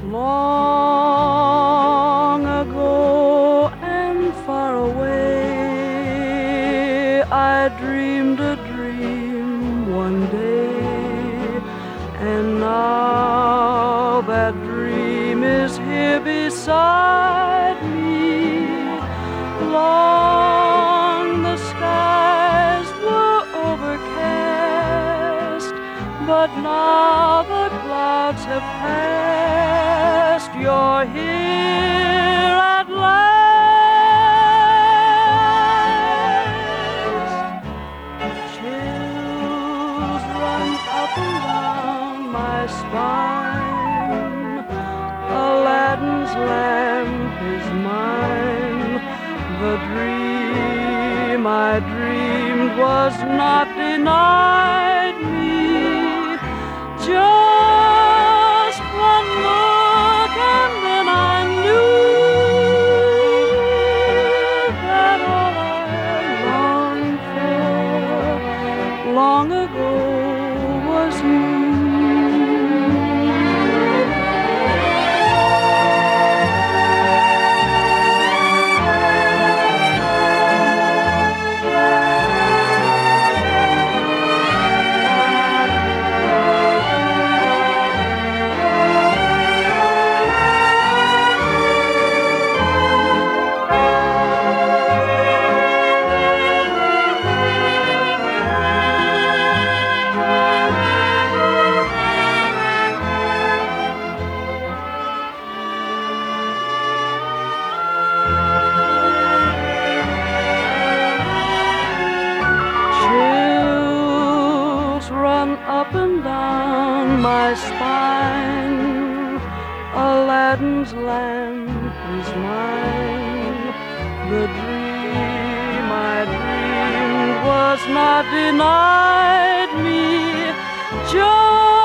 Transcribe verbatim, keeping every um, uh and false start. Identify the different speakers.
Speaker 1: Long ago and far away, I dreamed a dream one day, and now that dream is here beside me. Long the skies were overcast, but now the clouds have passed. You're here at last. Chills run up and down my spine. Aladdin's lamp is mine. The dream I dreamed was not denied me. Just one look and then I knew that all I longed for long ago was you. Up and down my spine. Aladdin's lamp is mine. The dream I dreamed was not denied me. Just